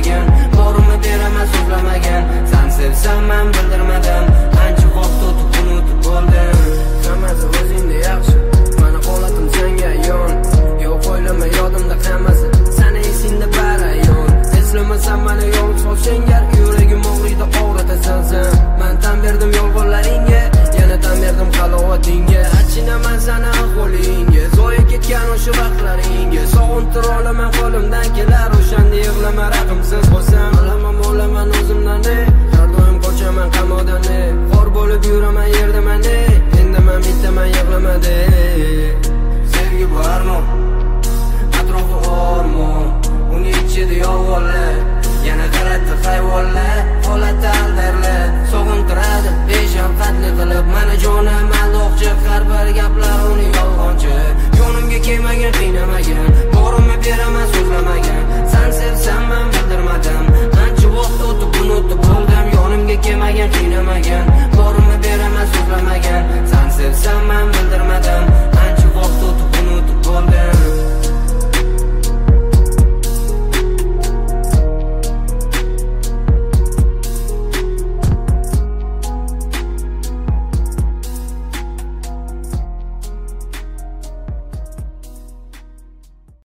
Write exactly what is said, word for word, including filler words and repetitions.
so'zlamagin, borimni beraman so'zlamagan. Sen sevsam men bildirmadim, ancha vaqt o'tib unutib bo'ldim. Hammasi o'zingda yaxshi, mani holatim senga yon. Yo'q o'ylama yodimda hammasi, seni esingda bari yon. Eslamasam meni yo'q sol sengar